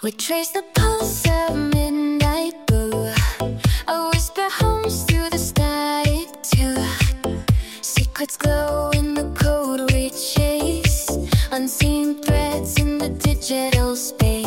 We trace the pulse of midnight blue. A whisper hums through the static too. Secrets glow in the code we chase. Unseen threads in the digital space.